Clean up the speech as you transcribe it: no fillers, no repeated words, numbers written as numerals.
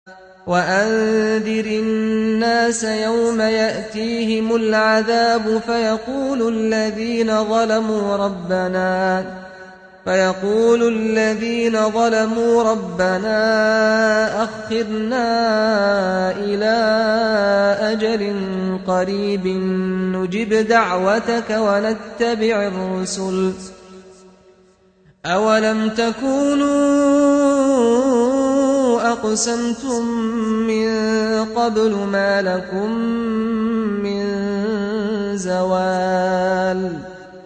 وأنذر الناس يوم يأتيهم العذاب فيقول الذين ظلموا ربنا أخرنا إلى أجل قريب نجب دعوتك ونتبع الرسل أولم تكونوا أقسمتم من قبل ما لكم من زوال